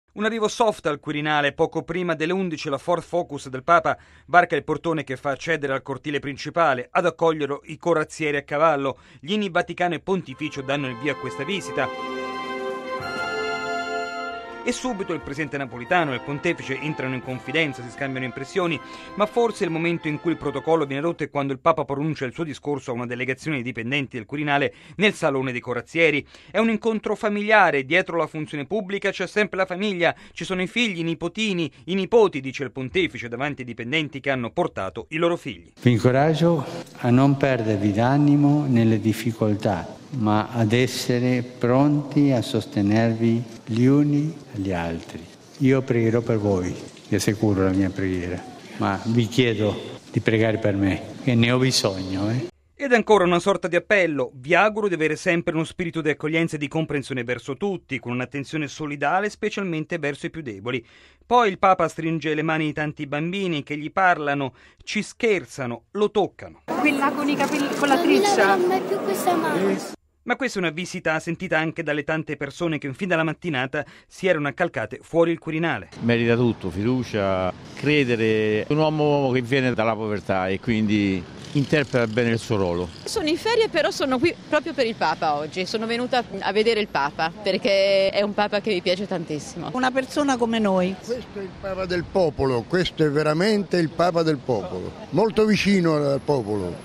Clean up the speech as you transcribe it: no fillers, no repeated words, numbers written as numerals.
Un arrivo soft al Quirinale. Poco prima delle 11 la Ford Focus del Papa varca il portone che fa accedere al cortile principale. Ad accoglierlo i corazzieri a cavallo. Gli inni Vaticano e Pontificio danno il via a questa visita. E subito il presidente Napolitano e il pontefice entrano in confidenza, si scambiano impressioni, ma forse il momento in cui il protocollo viene rotto è quando il Papa pronuncia il suo discorso a una delegazione di dipendenti del Quirinale nel salone dei corazzieri. È un incontro familiare, dietro la funzione pubblica c'è sempre la famiglia, ci sono i figli, i nipotini, i nipoti, dice il pontefice davanti ai dipendenti che hanno portato i loro figli. Vi incoraggio a non perdervi d'animo nelle difficoltà, ma ad essere pronti a sostenervi gli uni agli altri. Io pregherò per voi, vi assicuro la mia preghiera, ma vi chiedo di pregare per me, che ne ho bisogno. Ed ancora una sorta di appello: vi auguro di avere sempre uno spirito di accoglienza e di comprensione verso tutti, con un'attenzione solidale specialmente verso i più deboli. Poi il Papa stringe le mani di tanti bambini che gli parlano, ci scherzano, lo toccano. Quella con i capelli, con la treccia. Non mai più questa mano. Ma questa è una visita sentita anche dalle tante persone che fin dalla mattinata si erano accalcate fuori il Quirinale. Merita tutto, fiducia, credere, un uomo che viene dalla povertà e quindi interpreta bene il suo ruolo. Sono in ferie, però sono qui proprio per il Papa oggi, sono venuta a vedere il Papa perché è un Papa che mi piace tantissimo. Una persona come noi. Questo è il Papa del popolo, questo è veramente il Papa del popolo, molto vicino al popolo.